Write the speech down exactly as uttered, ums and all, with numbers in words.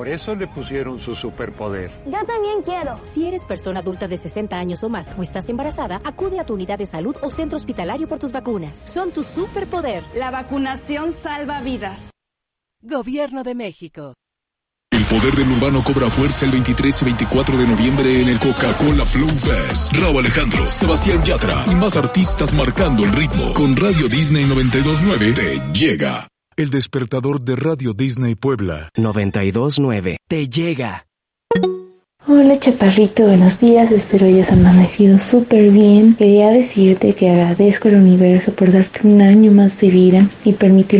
Por eso le pusieron su superpoder. Yo también quiero. Si eres persona adulta de sesenta años o más o estás embarazada, acude a tu unidad de salud o centro hospitalario por tus vacunas. Son tu superpoder. La vacunación salva vidas. Gobierno de México. El poder del urbano cobra fuerza el veintitrés y veinticuatro de noviembre en el Coca-Cola Flow Fest. Rauw Alejandro, Sebastián Yatra y más artistas marcando el ritmo. Con Radio Disney noventa y dos punto nueve te llega. El despertador de Radio Disney Puebla. noventa y dos punto nueve. Te llega. Hola chaparrito, buenos días, espero hayas amanecido súper bien. Quería decirte que agradezco al universo por darte un año más de vida y permitirme